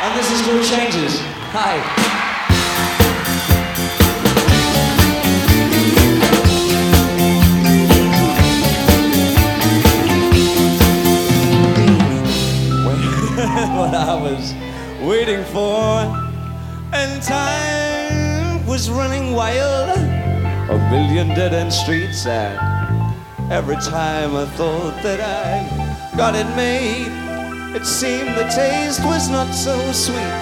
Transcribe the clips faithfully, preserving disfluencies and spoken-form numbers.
And this is called Changes. Hi. What I was waiting for, and time was running wild, a million dead-end streets, and every time I thought that I got it made, it seemed the taste was not so sweet.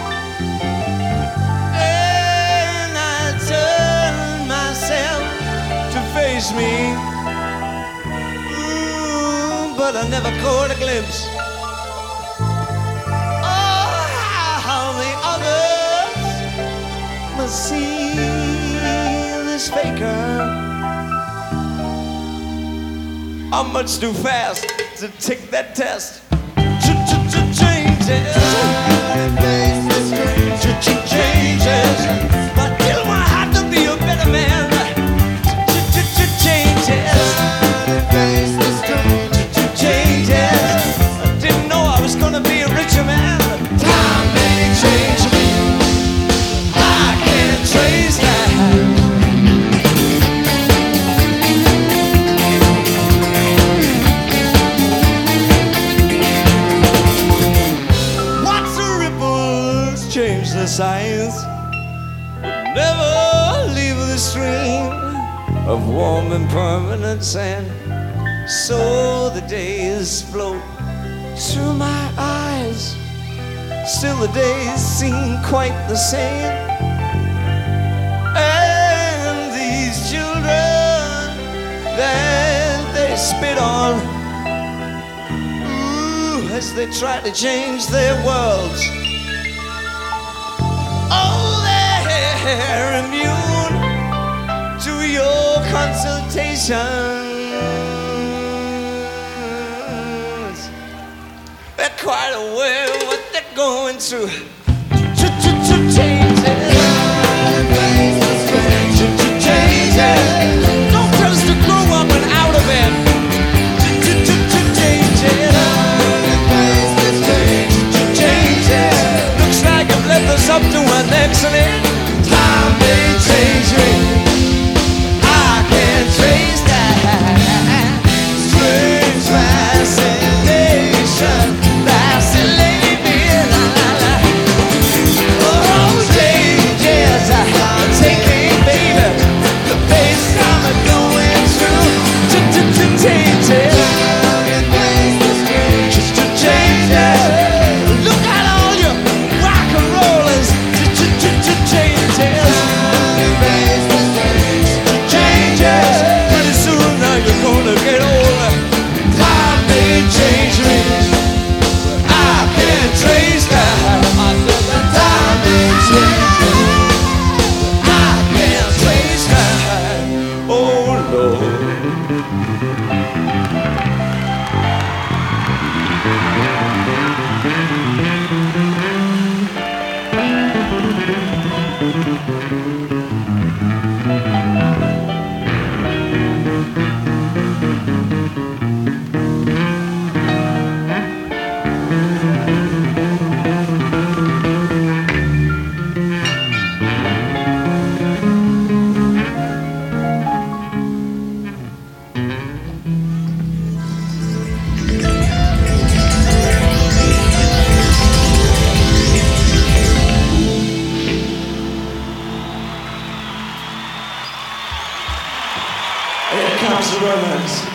And I turned myself to face me, mm, but I never caught a glimpse. See this faker. I'm much too fast to take that test. Changes, changes. But tell my heart to be a better man. Changes, changes. I didn't know I was gonna be a richer man. Time may change me. Trace that. Watch the ripples change the signs, but never leave the stream of warm and permanent sand. So the days float through my eyes, still the days seem quite the same. That they spit on, ooh, as they try to change their worlds. Oh, they're immune to your consultations. They're quite aware of what they're going through. Changes, changes. To grow up and out of it. Changes, changes. Looks like I've left us up to an accident. Time may change me. I can't trace that strange fascination. Vacillate me, la la la. Oh, changes, take me, baby. The pace I'm going. Changes, just to change it. Look at all you rock and rollers. Changes, changes. Pretty soon now you're gonna get older. Time may change me. I can't trace that. Time may change me. I can't trace that. Oh Lord. Here comes the romance.